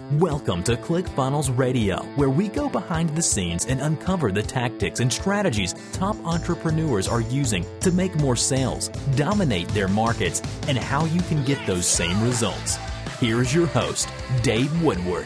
Welcome to ClickFunnels Radio, where we go behind the scenes and uncover the tactics and strategies top entrepreneurs are using to make more sales, dominate their markets, and how you can get those same results. Here's your host, Dave Woodward.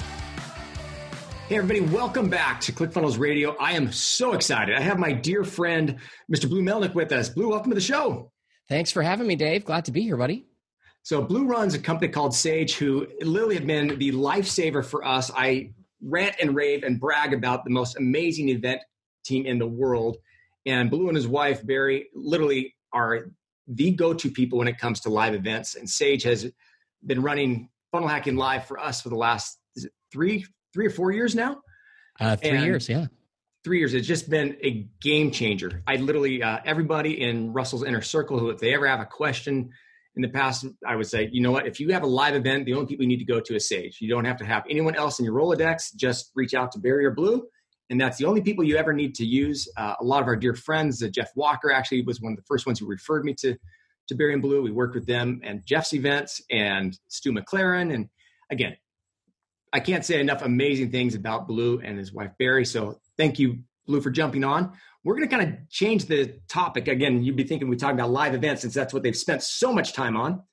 Hey everybody, welcome back to ClickFunnels Radio. I am so excited. I have my dear friend, Mr. Blue Melnick with us. Blue, welcome to the show. Thanks for having me, Dave. Glad to be here, buddy. So Blue runs a company called Sage, who literally have been the lifesaver for us. I rant and rave and brag about the most amazing event team in the world. And Blue and his wife, Barry, literally are the go-to people when it comes to live events. And Sage has been running Funnel Hacking Live for us for the last three or 4 years now? 3 years, yeah. 3 years. It's just been a game changer. I literally, everybody in Russell's inner circle, who if they ever have a question in the past, I would say, you know what, if you have a live event, the only people you need to go to is Sage. You don't have to have anyone else in your Rolodex. Just reach out to Barry or Blue, and that's the only people you ever need to use. A lot of our dear friends, Jeff Walker actually was one of the first ones who referred me to Barry and Blue. We worked with them and Jeff's events and Stu McLaren. And again, I can't say enough amazing things about Blue and his wife, Barry. So thank you, Blue, for jumping on. We're going to kind of change the topic. Again, you'd be thinking we're talking about live events since that's what they've spent so much time on.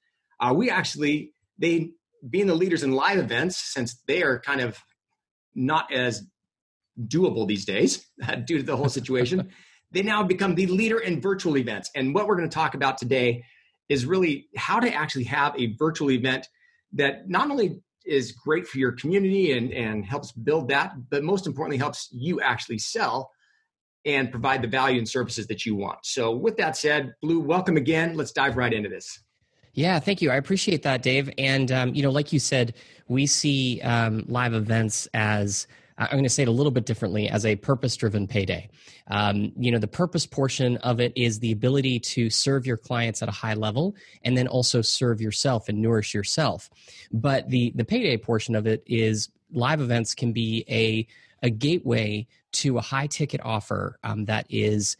They being the leaders in live events, since they are kind of not as doable these days due to the whole situation, they now become the leader in virtual events. And what we're going to talk about today is really how to actually have a virtual event that not only is great for your community and helps build that, but most importantly, helps you actually sell and provide the value and services that you want. So with that said, Blue, welcome again. Let's dive right into this. Yeah, thank you. I appreciate that, Dave. And, like you said, we see live events as, I'm going to say it a little bit differently, as a purpose-driven payday. The purpose portion of it is the ability to serve your clients at a high level and then also serve yourself and nourish yourself. But the payday portion of it is live events can be a gateway to a high-ticket offer that is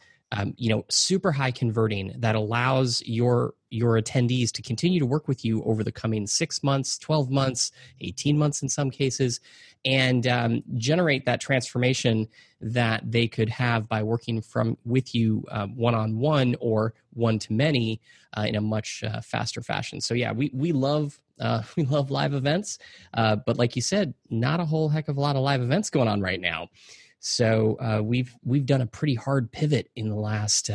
super high converting, that allows your attendees to continue to work with you over the coming 6 months, 12 months, 18 months in some cases, and generate that transformation that they could have by working with you one-on-one or one-to-many in a much faster fashion. So yeah, we love live events, but like you said, not a whole heck of a lot of live events going on right now. So we've done a pretty hard pivot in the last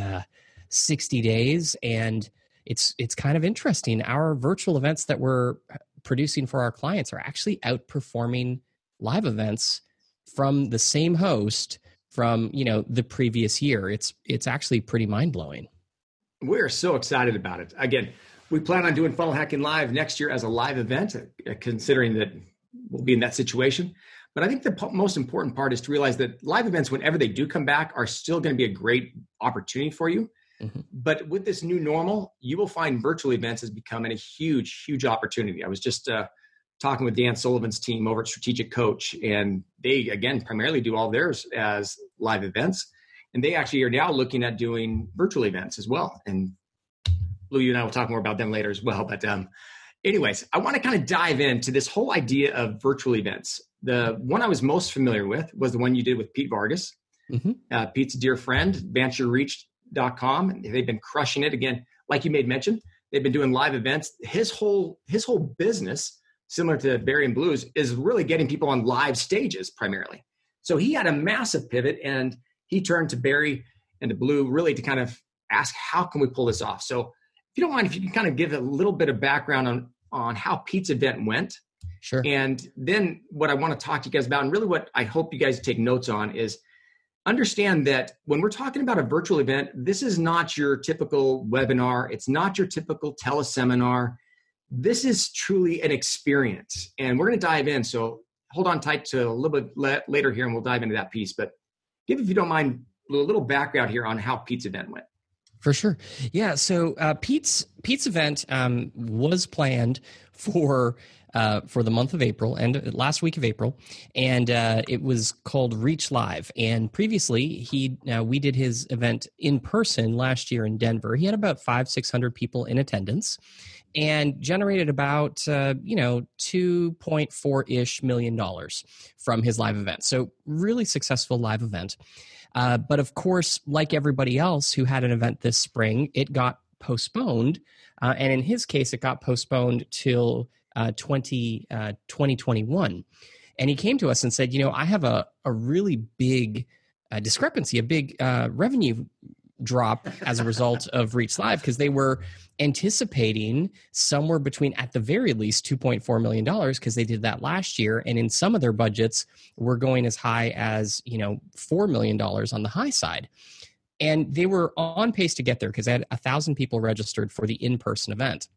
60 days, and it's kind of interesting. Our virtual events that we're producing for our clients are actually outperforming live events from the same host from the previous year. It's actually pretty mind-blowing. We're so excited about it. Again, we plan on doing Funnel Hacking Live next year as a live event, considering that we'll be in that situation. But I think the most important part is to realize that live events, whenever they do come back, are still going to be a great opportunity for you. Mm-hmm. But with this new normal, you will find virtual events has become a huge, huge opportunity. I was just talking with Dan Sullivan's team over at Strategic Coach, and they, again, primarily do all theirs as live events. And they actually are now looking at doing virtual events as well. And Blue, you and I will talk more about them later as well. But anyways, I want to kind of dive into this whole idea of virtual events. The one I was most familiar with was the one you did with Pete Vargas. Mm-hmm. Pete's a dear friend, VantureReach.com. They've been crushing it. Again, like you made mention, they've been doing live events. His whole business, similar to Barry and Blue's, is really getting people on live stages primarily. So he had a massive pivot, and he turned to Barry and to Blue really to kind of ask, how can we pull this off? So if you don't mind, if you can kind of give a little bit of background on how Pete's event went. Sure. And then what I want to talk to you guys about, and really what I hope you guys take notes on, is understand that when we're talking about a virtual event, this is not your typical webinar. It's not your typical teleseminar. This is truly an experience. And we're going to dive in. So hold on tight to a little bit later here, and we'll dive into that piece. But give, if you don't mind, a little background here on how Pete's event went. For sure. Yeah. So Pete's event was planned for the month of April and last week of April, and it was called Reach Live. And previously, we did his event in person last year in Denver. He had about 500-600 people in attendance, and generated about $2.4-ish million from his live event. So really successful live event. But of course, like everybody else who had an event this spring, it got postponed. And in his case, it got postponed till 2021. And he came to us and said, I have a really big discrepancy, a big revenue drop as a result of Reach Live, because they were anticipating somewhere between, at the very least, $2.4 million, because they did that last year. And in some of their budgets, were going as high as, $4 million on the high side. And they were on pace to get there because they had 1,000 people registered for the in-person event.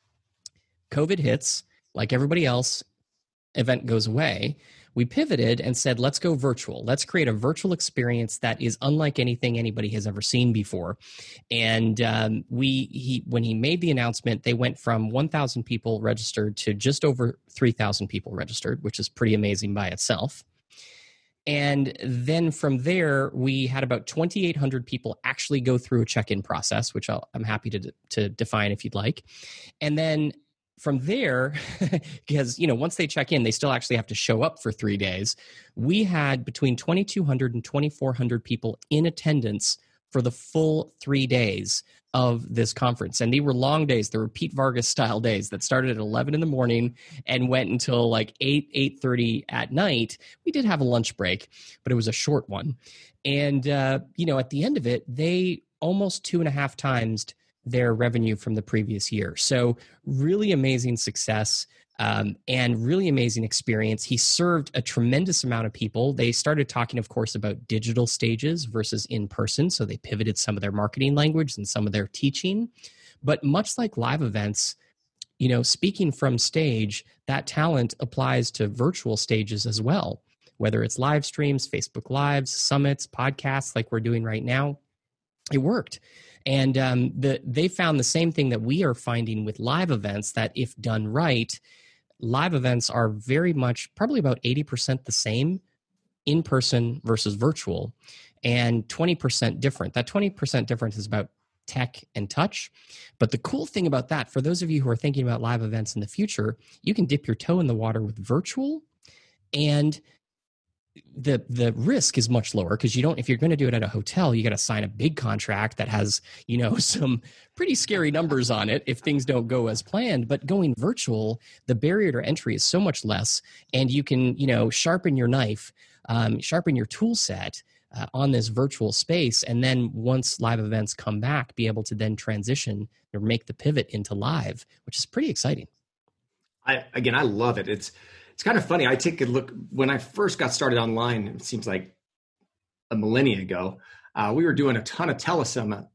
COVID hits, like everybody else, event goes away. We pivoted and said, let's go virtual. Let's create a virtual experience that is unlike anything anybody has ever seen before. And when he made the announcement, they went from 1,000 people registered to just over 3,000 people registered, which is pretty amazing by itself. And then from there, we had about 2,800 people actually go through a check-in process, which I'm happy to define if you'd like. And then from there, because once they check in, they still actually have to show up for 3 days. We had between 2,200 and 2,400 people in attendance for the full 3 days of this conference. And they were long days. They were Pete Vargas style days that started at 11 in the morning and went until like 8:30 at night. We did have a lunch break, but it was a short one. And, at the end of it, they almost 2.5 times their revenue from the previous year. So really amazing success and really amazing experience. He served a tremendous amount of people. They started talking, of course, about digital stages versus in person. So they pivoted some of their marketing language and some of their teaching. But much like live events, speaking from stage, that talent applies to virtual stages as well, whether it's live streams, Facebook Lives, summits, podcasts like we're doing right now. It worked. And they found the same thing that we are finding with live events, that if done right, live events are very much, probably about 80% the same in person versus virtual, and 20% different. That 20% difference is about tech and touch. But the cool thing about that, for those of you who are thinking about live events in the future, you can dip your toe in the water with virtual, and the risk is much lower, because if you're going to do it at a hotel, you got to sign a big contract that has, some pretty scary numbers on it if things don't go as planned. But going virtual, the barrier to entry is so much less, and you can, sharpen your knife, sharpen your tool set on this virtual space. And then once live events come back, be able to then transition or make the pivot into live, which is pretty exciting. I love it. It's kind of funny. I take a look when I first got started online. It seems like a millennia ago. We were doing a ton of telesummits,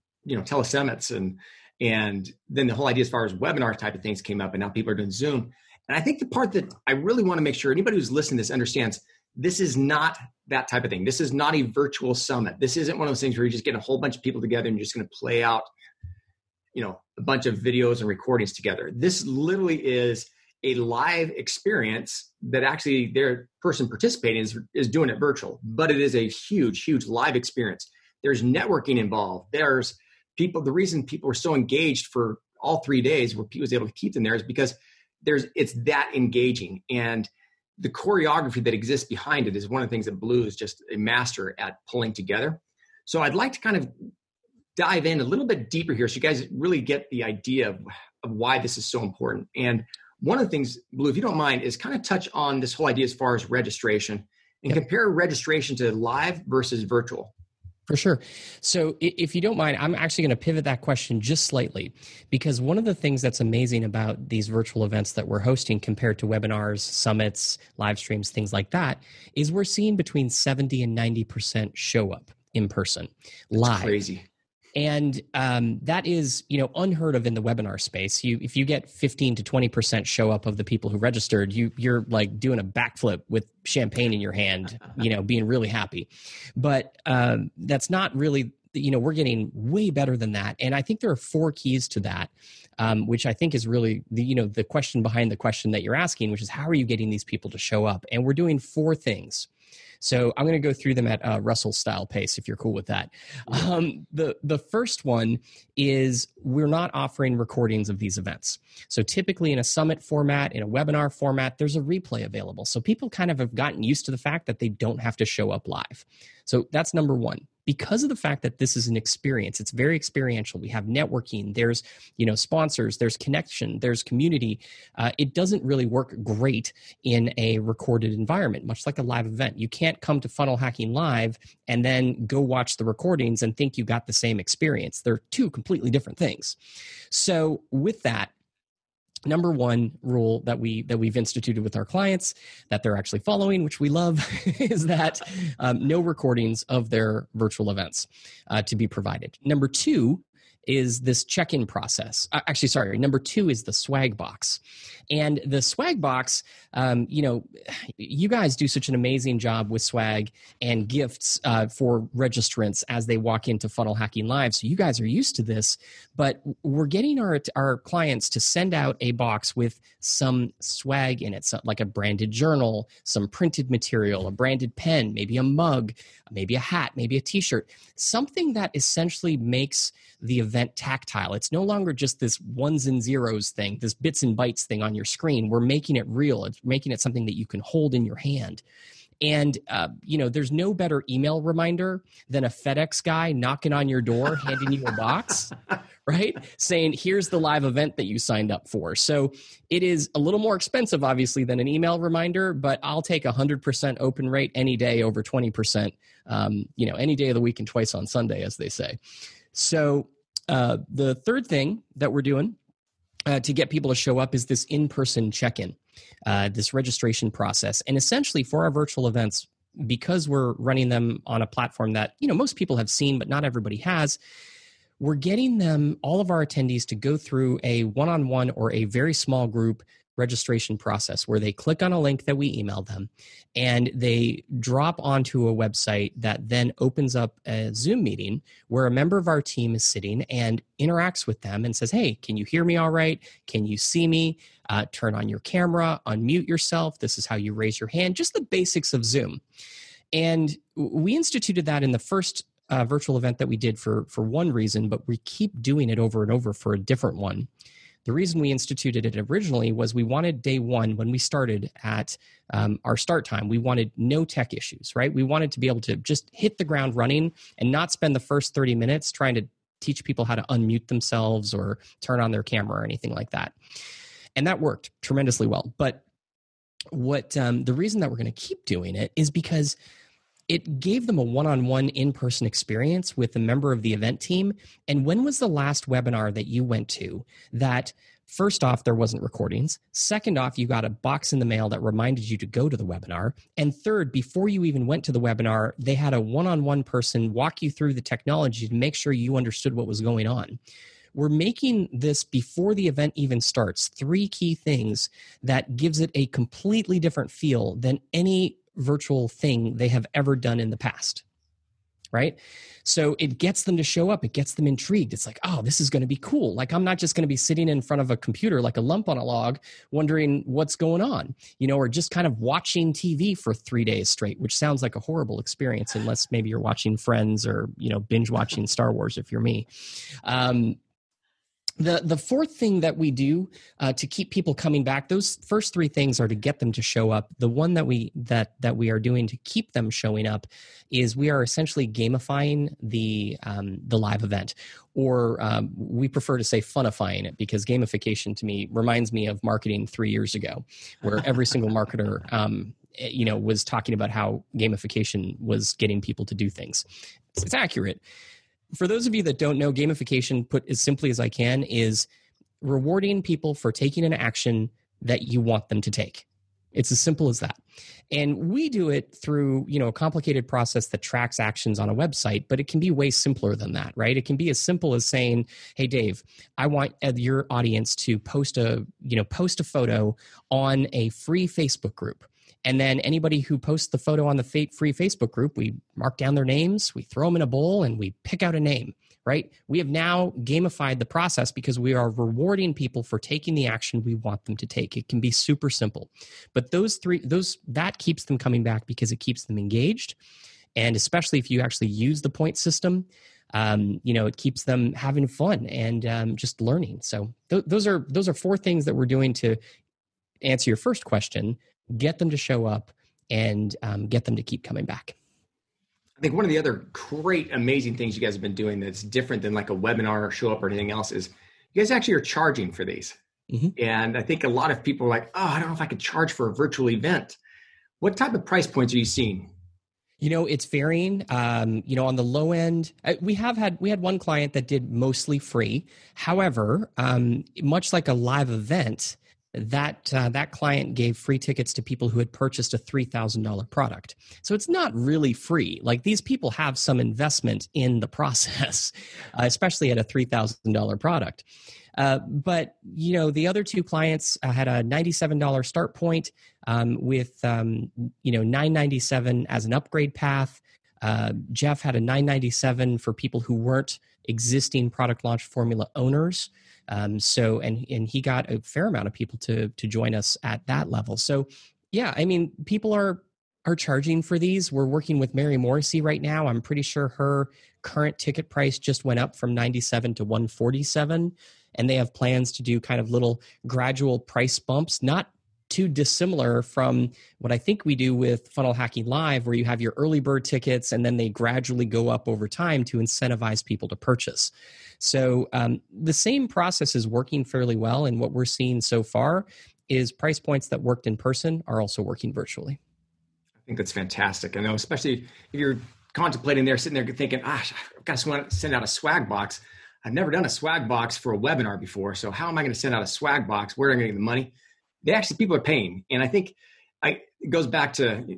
and then the whole idea as far as webinar type of things came up, and now people are doing Zoom. And I think the part that I really want to make sure anybody who's listening to this understands, this is not that type of thing. This is not a virtual summit. This isn't one of those things where you're just getting a whole bunch of people together and you're just going to play out, a bunch of videos and recordings together. This literally is a live experience that actually their person participating is doing it virtual, but it is a huge, huge live experience. There's networking involved. There's people. The reason people were so engaged for all 3 days, where people was able to keep them there, is because it's that engaging, and the choreography that exists behind it is one of the things that Blue is just a master at pulling together. So I'd like to kind of dive in a little bit deeper here, so you guys really get the idea of why this is so important. And one of the things, Blue, if you don't mind, is kind of touch on this whole idea as far as registration and compare registration to live versus virtual. For sure. So if you don't mind, I'm actually going to pivot that question just slightly, because one of the things that's amazing about these virtual events that we're hosting compared to webinars, summits, live streams, things like that, is we're seeing between 70 and 90% show up in person, live. That's crazy. And that is, unheard of in the webinar space. If you get 15 to 20% show up of the people who registered, you're like doing a backflip with champagne in your hand, being really happy. But that's not really we're getting way better than that. And I think there are 4 keys to that, which I think is really the question behind the question that you're asking, which is how are you getting these people to show up? And we're doing 4 things. So I'm going to go through them at Russell style pace, if you're cool with that. The first one is we're not offering recordings of these events. So typically in a summit format, in a webinar format, there's a replay available. So people kind of have gotten used to the fact that they don't have to show up live. So that's number one. Because of the fact that this is an experience, it's very experiential. We have networking, there's sponsors, there's connection, there's community. It doesn't really work great in a recorded environment, much like a live event. You can't come to Funnel Hacking Live and then go watch the recordings and think you got the same experience. They're 2 completely different things. So with that, number one rule that we've instituted with our clients that they're actually following, which we love, is that no recordings of their virtual events to be provided. Number 2 is this check-in process. Number 2 is the swag box. And the swag box, you guys do such an amazing job with swag and gifts for registrants as they walk into Funnel Hacking Live. So you guys are used to this, but we're getting our clients to send out a box with some swag in it, so like a branded journal, some printed material, a branded pen, maybe a mug, maybe a hat, maybe a t-shirt, something that essentially makes the event tactile. It's no longer just this ones and zeros thing, this bits and bytes thing on your screen. We're making it real. It's making it something that you can hold in your hand. And, there's no better email reminder than a FedEx guy knocking on your door, handing you a box, right? Saying, here's the live event that you signed up for. So it is a little more expensive, obviously, than an email reminder, but I'll take 100% open rate any day over 20%, any day of the week and twice on Sunday, as they say. So the third thing that we're doing to get people to show up is this in-person check-in, this registration process. And essentially for our virtual events, because we're running them on a platform that, most people have seen, but not everybody has, we're getting all of our attendees to go through a one-on-one or a very small group registration process where they click on a link that we email them and they drop onto a website that then opens up a Zoom meeting where a member of our team is sitting and interacts with them and says, hey, can you hear me all right? Can you see me? Turn on your camera, unmute yourself. This is how you raise your hand, just the basics of Zoom. And we instituted that in the first virtual event that we did for one reason, but we keep doing it over and over for a different one. The reason we instituted it originally was we wanted day one, when we started at our start time, we wanted no tech issues, right? We wanted to be able to just hit the ground running and not spend the first 30 minutes trying to teach people how to unmute themselves or turn on their camera or anything like that. And that worked tremendously well. But the reason that we're going to keep doing it is because it gave them a one-on-one in-person experience with a member of the event team. And when was the last webinar that you went to that, first off, there wasn't recordings, second off, you got a box in the mail that reminded you to go to the webinar, and third, before you even went to the webinar, they had a one-on-one person walk you through the technology to make sure you understood what was going on. We're making this before the event even starts, 3 key things that gives it a completely different feel than any virtual thing they have ever done in the past, right? So it gets them to show up. It gets them intrigued. It's like, oh, this is going to be cool. Like, I'm not just going to be sitting in front of a computer like a lump on a log wondering what's going on, or just kind of watching TV for 3 days straight, which sounds like a horrible experience unless maybe you're watching Friends or, binge watching Star Wars if you're me. The fourth thing that we do to keep people coming back, those first 3 things are to get them to show up. The one that we are doing to keep them showing up is we are essentially gamifying the live event, or we prefer to say funifying it, because gamification to me reminds me of marketing 3 years ago, where every single marketer was talking about how gamification was getting people to do things. It's accurate. For those of you that don't know, gamification, put as simply as I can, is rewarding people for taking an action that you want them to take. It's as simple as that. And we do it through, a complicated process that tracks actions on a website, but it can be way simpler than that, right? It can be as simple as saying, hey, Dave, I want your audience to post a photo on a free Facebook group. And then anybody who posts the photo on the free Facebook group, we mark down their names, we throw them in a bowl, and we pick out a name, right? We have now gamified the process because we are rewarding people for taking the action we want them to take. It can be super simple. But that keeps them coming back because it keeps them engaged. And especially if you actually use the point system, it keeps them having fun and just learning. So those are 4 things that we're doing to answer your first question: get them to show up and get them to keep coming back. I think one of the other great, amazing things you guys have been doing that's different than like a webinar or show up or anything else is you guys actually are charging for these. Mm-hmm. And I think a lot of people are like, oh, I don't know if I could charge for a virtual event. What type of price points are you seeing? It's varying. On the low end, we had one client that did mostly free. However, much like a live event, that client gave free tickets to people who had purchased a $3,000 product. So it's not really free. Like, these people have some investment in the process, especially at a $3,000 product. But the other 2 clients had a $97 start point with $997 as an upgrade path. Jeff had a $997 for people who weren't existing product launch formula owners. So he got a fair amount of people to join us at that level. So yeah, I mean, people are charging for these. We're working with Mary Morrissey right now. I'm pretty sure her current ticket price just went up from $97 to $147. And they have plans to do kind of little gradual price bumps, not too dissimilar from what I think we do with Funnel Hacking Live, where you have your early bird tickets and then they gradually go up over time to incentivize people to purchase. So the same process is working fairly well. And what we're seeing so far is price points that worked in person are also working virtually. I think that's fantastic. I know, especially if you're contemplating there, sitting there thinking, gosh, I've got to send out a swag box. I've never done a swag box for a webinar before. So how am I going to send out a swag box? Where am I going to get the money? People are paying. And I think it goes back to,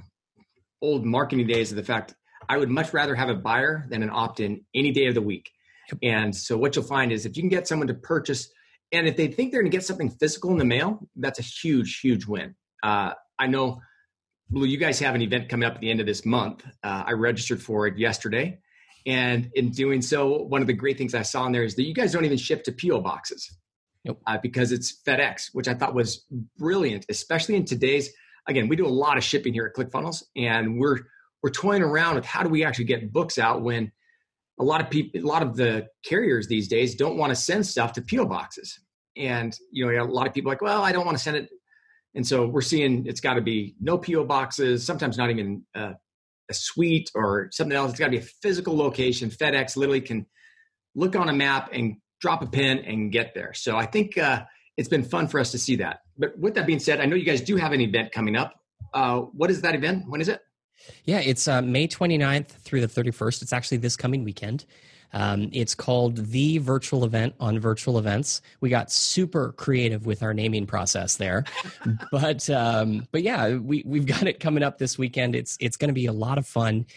old marketing days of the fact I would much rather have a buyer than an opt-in any day of the week. Yep. And so what you'll find is if you can get someone to purchase, and if they think they're going to get something physical in the mail, that's a huge, huge win. I know, Blue, you guys have an event coming up at the end of this month. I registered for it yesterday. And in doing so, one of the great things I saw in there is that you guys don't even ship to P.O. boxes. Nope. Because it's FedEx, which I thought was brilliant, especially in today's, again, we do a lot of shipping here at ClickFunnels, and we're toying around with how do we actually get books out when a lot of the carriers these days don't want to send stuff to P.O. boxes. And, a lot of people are like, well, I don't want to send it. And so we're seeing it's got to be no P.O. boxes, sometimes not even a suite or something else. It's got to be a physical location. FedEx literally can look on a map and drop a pin and get there. So I think it's been fun for us to see that. But with that being said, I know you guys do have an event coming up. What is that event? When is it? Yeah, it's May 29th through the 31st. It's actually this coming weekend. It's called The Virtual Event on Virtual Events. We got super creative with our naming process there, but yeah, we've got it coming up this weekend. It's going to be a lot of fun.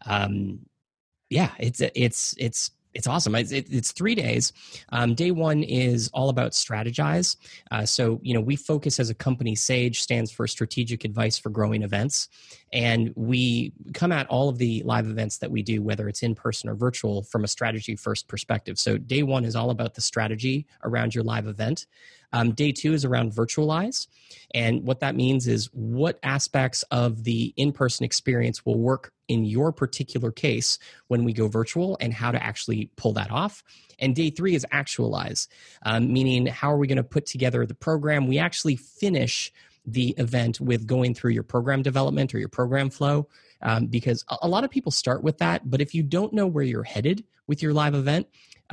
Yeah, it's awesome. It's 3 days. Day one is all about strategize. So, we focus as a company. SAGE stands for Strategic Advice for Growing Events. And we come at all of the live events that we do, whether it's in person or virtual, from a strategy first perspective. So day one is all about the strategy around your live event. Day two is around virtualize. And what that means is what aspects of the in-person experience will work in your particular case when we go virtual and how to actually pull that off. And day three is actualize, meaning how are we going to put together the program? We actually finish the event with going through your program development or your program flow, because a lot of people start with that. But if you don't know where you're headed with your live event,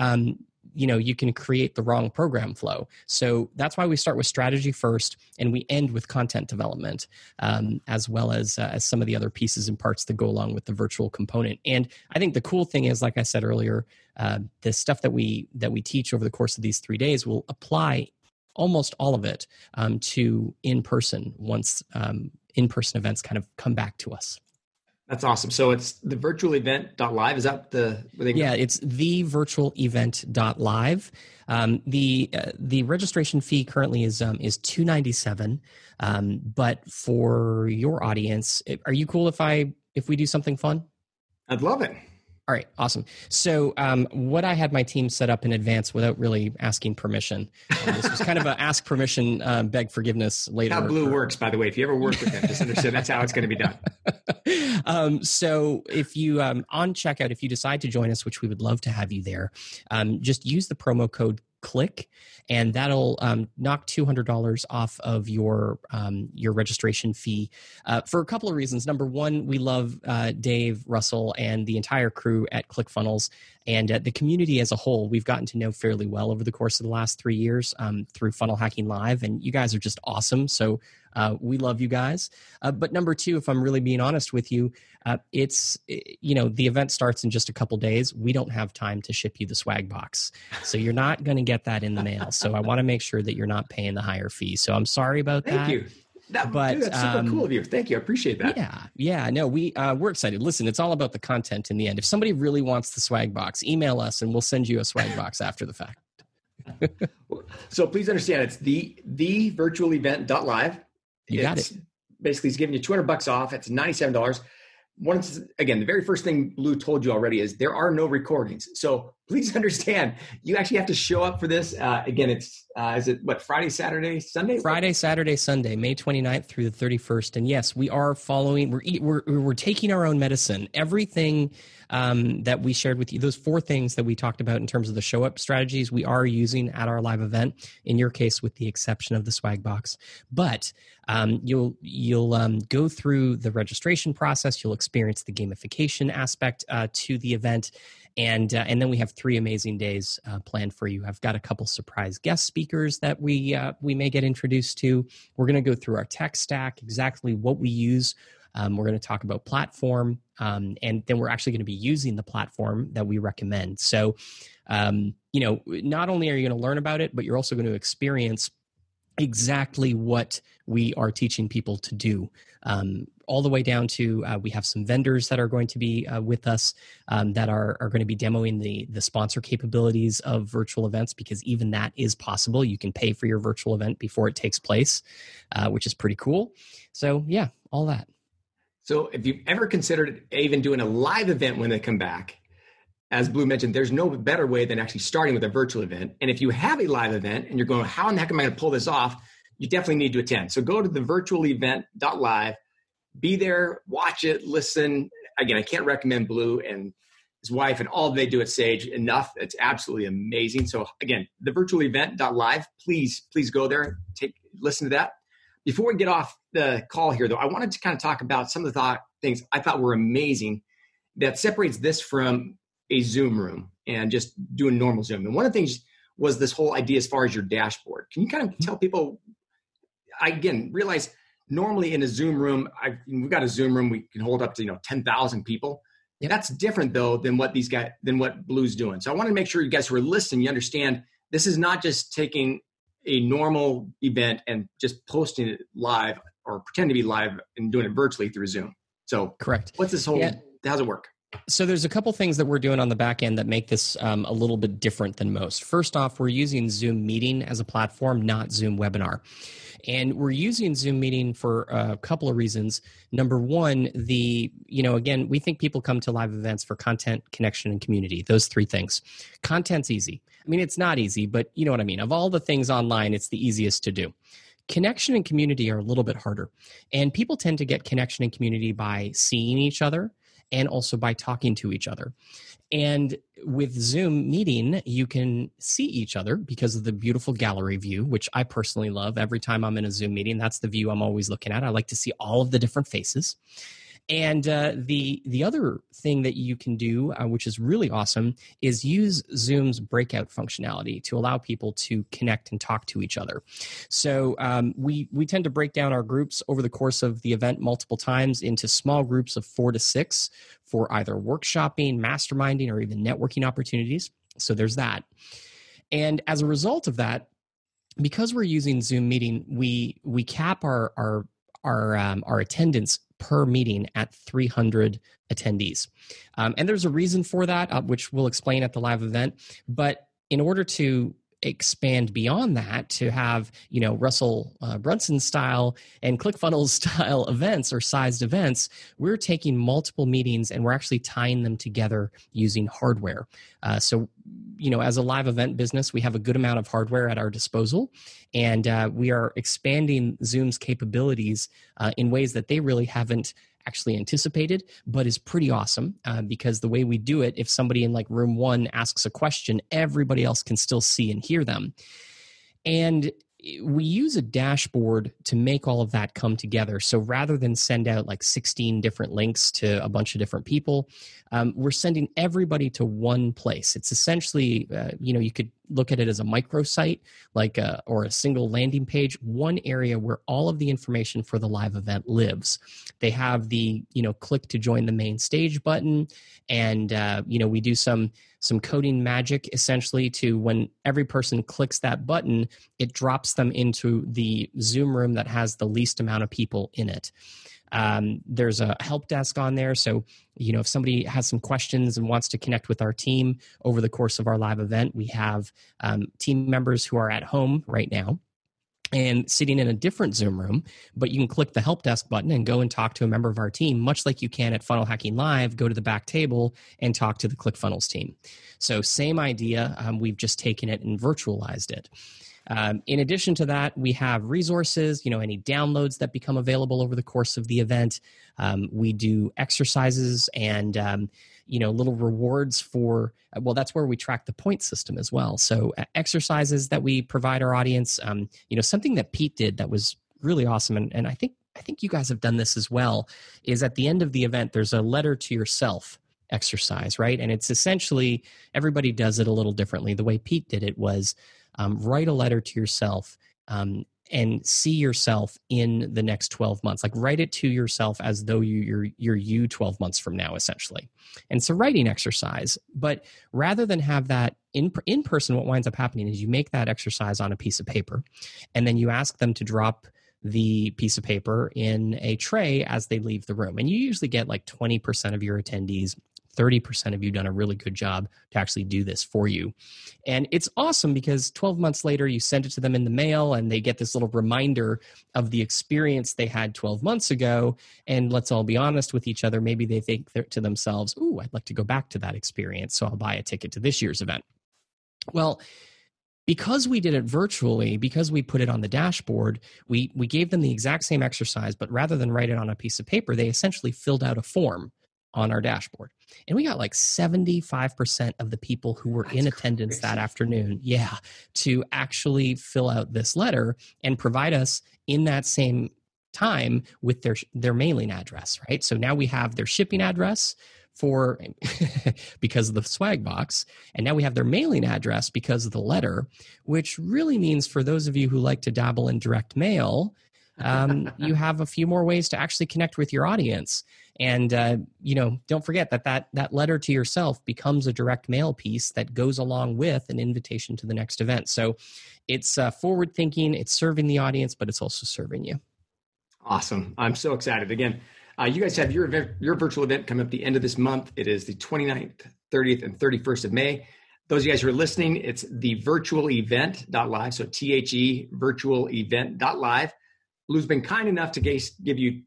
you can create the wrong program flow. So that's why we start with strategy first, and we end with content development, as well as some of the other pieces and parts that go along with the virtual component. And I think the cool thing is, like I said earlier, the stuff that we teach over the course of these 3 days will apply almost all of it to in-person once in-person events kind of come back to us. That's awesome. So it's the virtualevent.live. Is that Yeah, it's thevirtualevent.live. The registration fee currently is $297. But for your audience, are you cool if we do something fun? I'd love it. All right, awesome. So what I had my team set up in advance without really asking permission. This was kind of a ask permission, beg forgiveness later. How Blue works, by the way. If you ever work with him, just understand that's how it's going to be done. So if you, on checkout, if you decide to join us, which we would love to have you there, just use the promo code CLICK, and that'll knock $200 off of your registration fee for a couple of reasons. Number one, we love Dave, Russell, and the entire crew at ClickFunnels, and the community as a whole. We've gotten to know fairly well over the course of the last 3 years through Funnel Hacking Live, and you guys are just awesome. So we love you guys. But number two, if I'm really being honest with you, it's, the event starts in just a couple days. We don't have time to ship you the swag box. So you're not going to get that in the mail. So I want to make sure that you're not paying the higher fee. So I'm sorry about that. Thank you. Dude, that's super cool of you. Thank you. I appreciate that. Yeah. No, we're excited. Listen, it's all about the content in the end. If somebody really wants the swag box, email us and we'll send you a swag box after the fact. So please understand, it's the virtualevent.live. You got it. Basically, it's giving you $200 off. It's $97. Again, the very first thing Blue told you already is there are no recordings. So please understand, you actually have to show up for this. Again, it's, is it what, Friday, Saturday, Sunday? Friday, Saturday, Sunday, May 29th through the 31st. And yes, we are following, we're taking our own medicine. Everything that we shared with you, those 4 things that we talked about in terms of the show up strategies, we are using at our live event, in your case, with the exception of the swag box. But you'll go through the registration process. You'll experience the gamification aspect to the event. And then we have 3 amazing days planned for you. I've got a couple surprise guest speakers that we may get introduced to. We're going to go through our tech stack, exactly what we use. We're going to talk about platform, and then we're actually going to be using the platform that we recommend. So, not only are you going to learn about it, but you're also going to experience exactly what we are teaching people to do, all the way down to we have some vendors that are going to be with us that are going to be demoing the sponsor capabilities of virtual events, because even that is possible. You can pay for your virtual event before it takes place, which is pretty cool. So yeah, all that. So if you've ever considered even doing a live event when they come back, as Blue mentioned, there's no better way than actually starting with a virtual event. And if you have a live event and you're going, how in the heck am I going to pull this off? You definitely need to attend. So go to the virtualevent.live, be there, watch it, listen. Again, I can't recommend Blue and his wife and all they do at Sage enough. It's absolutely amazing. So again, the virtualevent.live, please go there, listen to that. Before we get off the call here, though, I wanted to kind of talk about some of the things I thought were amazing that separates this from a Zoom room and just doing normal Zoom. And one of the things was this whole idea as far as your dashboard. Can you kind of tell people, I again realize normally in a Zoom room, we've got a Zoom room, we can hold up to 10,000 people. Yeah. That's different though than what Blue's doing. So I want to make sure you guys who are listening, you understand this is not just taking a normal event and just posting it live or pretend to be live and doing it virtually through Zoom. So correct. What's this whole, how's it work? So there's a couple things that we're doing on the back end that make this a little bit different than most. First off, we're using Zoom Meeting as a platform, not Zoom Webinar. And we're using Zoom Meeting for a couple of reasons. Number one, again, we think people come to live events for content, connection, and community. Those 3 things. Content's easy. I mean, it's not easy, but you know what I mean. Of all the things online, it's the easiest to do. Connection and community are a little bit harder. And people tend to get connection and community by seeing each other and also by talking to each other. And with Zoom Meeting, you can see each other because of the beautiful gallery view, which I personally love. Every time I'm in a Zoom meeting, that's the view I'm always looking at. I like to see all of the different faces. And the other thing that you can do, which is really awesome, is use Zoom's breakout functionality to allow people to connect and talk to each other. So we tend to break down our groups over the course of the event multiple times into small groups of 4 to 6 for either workshopping, masterminding, or even networking opportunities. So there's that. And as a result of that, because we're using Zoom Meeting, we cap our attendance per meeting at 300 attendees. And there's a reason for that, which we'll explain at the live event. But in order to expand beyond that to have, Russell Brunson style and ClickFunnels style events or sized events, we're taking multiple meetings and we're actually tying them together using hardware. So, as a live event business, we have a good amount of hardware at our disposal, and we are expanding Zoom's capabilities in ways that they really haven't actually anticipated, but is pretty awesome because the way we do it, if somebody in like room 1 asks a question, everybody else can still see and hear them. And we use a dashboard to make all of that come together. So rather than send out like 16 different links to a bunch of different people, we're sending everybody to one place. It's essentially, you could look at it as a microsite, or a single landing page, one area where all of the information for the live event lives. They have the, click to join the main stage button. And, we do some coding magic essentially to when every person clicks that button, it drops them into the Zoom room that has the least amount of people in it. There's a help desk on there. So, if somebody has some questions and wants to connect with our team over the course of our live event, we have team members who are at home right now and sitting in a different Zoom room, but you can click the help desk button and go and talk to a member of our team, much like you can at Funnel Hacking Live, go to the back table and talk to the ClickFunnels team. So same idea, we've just taken it and virtualized it. In addition to that, we have resources, any downloads that become available over the course of the event. We do exercises and, little rewards for, that's where we track the point system as well. So exercises that we provide our audience, something that Pete did that was really awesome. And I think you guys have done this as well, is at the end of the event, there's a letter to yourself exercise, right? And it's essentially, everybody does it a little differently. The way Pete did it was, write a letter to yourself and see yourself in the next 12 months. Like write it to yourself as though you're you 12 months from now, essentially. And it's a writing exercise. But rather than have that in person, what winds up happening is you make that exercise on a piece of paper, and then you ask them to drop the piece of paper in a tray as they leave the room. And you usually get like 20% of your attendees, 30% of you done a really good job to actually do this for you. And it's awesome because 12 months later, you send it to them in the mail and they get this little reminder of the experience they had 12 months ago. And let's all be honest with each other. Maybe they think to themselves, ooh, I'd like to go back to that experience, so I'll buy a ticket to this year's event. Well, because we did it virtually, because we put it on the dashboard, we gave them the exact same exercise, but rather than write it on a piece of paper, they essentially filled out a form on our dashboard. And we got like 75% of the people who were in attendance that afternoon, to actually fill out this letter and provide us in that same time with their mailing address, right? So now we have their shipping address for because of the swag box, and now we have their mailing address because of the letter, which really means for those of you who like to dabble in direct mail, you have a few more ways to actually connect with your audience. And, don't forget that letter to yourself becomes a direct mail piece that goes along with an invitation to the next event. So it's forward thinking, it's serving the audience, but it's also serving you. Awesome. I'm so excited. Again, you guys have your virtual event coming up the end of this month. It is the 29th, 30th, and 31st of May. Those of you guys who are listening, it's the virtualevent.live. So THE virtualevent.live. Lou's been kind enough to give you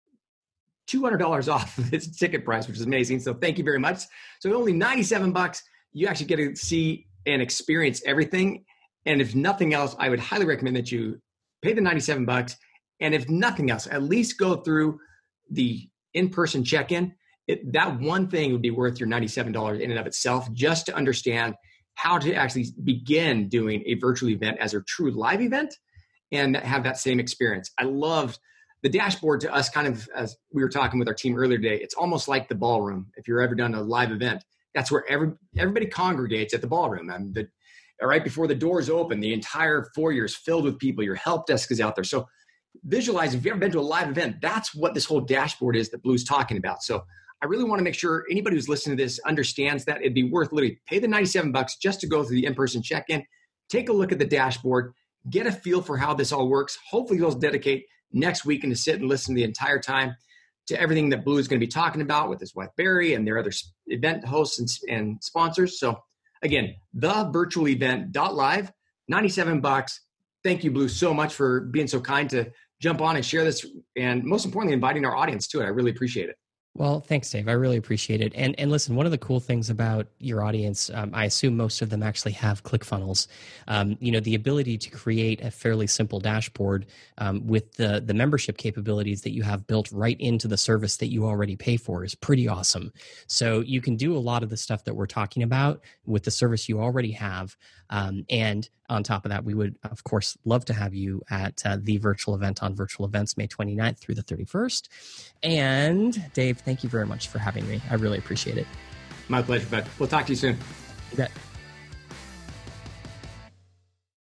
$200 off of its ticket price, which is amazing. So thank you very much. So only $97, you actually get to see and experience everything. And if nothing else, I would highly recommend that you pay the $97. And if nothing else, at least go through the in-person check-in. That one thing would be worth your $97 in and of itself, just to understand how to actually begin doing a virtual event as a true live event and have that same experience. I love the dashboard. To us, kind of as we were talking with our team earlier today, it's almost like the ballroom. If you're ever done a live event, that's where everybody congregates at the ballroom. And right before the doors open, the entire foyer is filled with people. Your help desk is out there. So visualize, if you've ever been to a live event, that's what this whole dashboard is that Blue's talking about. So I really want to make sure anybody who's listening to this understands that it'd be worth literally pay the $97 just to go through the in-person check-in, take a look at the dashboard, get a feel for how this all works. Hopefully you'll dedicate next weekend to sit and listen the entire time. to everything that Blue is going to be talking about with his wife, Barry, and their other event hosts and sponsors. So again, thevirtualevent.live, $97. Thank you, Blue, so much for being so kind to jump on and share this. And most importantly, inviting our audience to it. I really appreciate it. Well, thanks, Dave. I really appreciate it. And listen, one of the cool things about your audience, I assume most of them actually have ClickFunnels. The ability to create a fairly simple dashboard with the membership capabilities that you have built right into the service that you already pay for is pretty awesome. So you can do a lot of the stuff that we're talking about with the service you already have. And on top of that, we would, of course, love to have you at the virtual event on virtual events May 29th through the 31st. And Dave, thank you very much for having me. I really appreciate it. My pleasure, bud. We'll talk to you soon. You bet.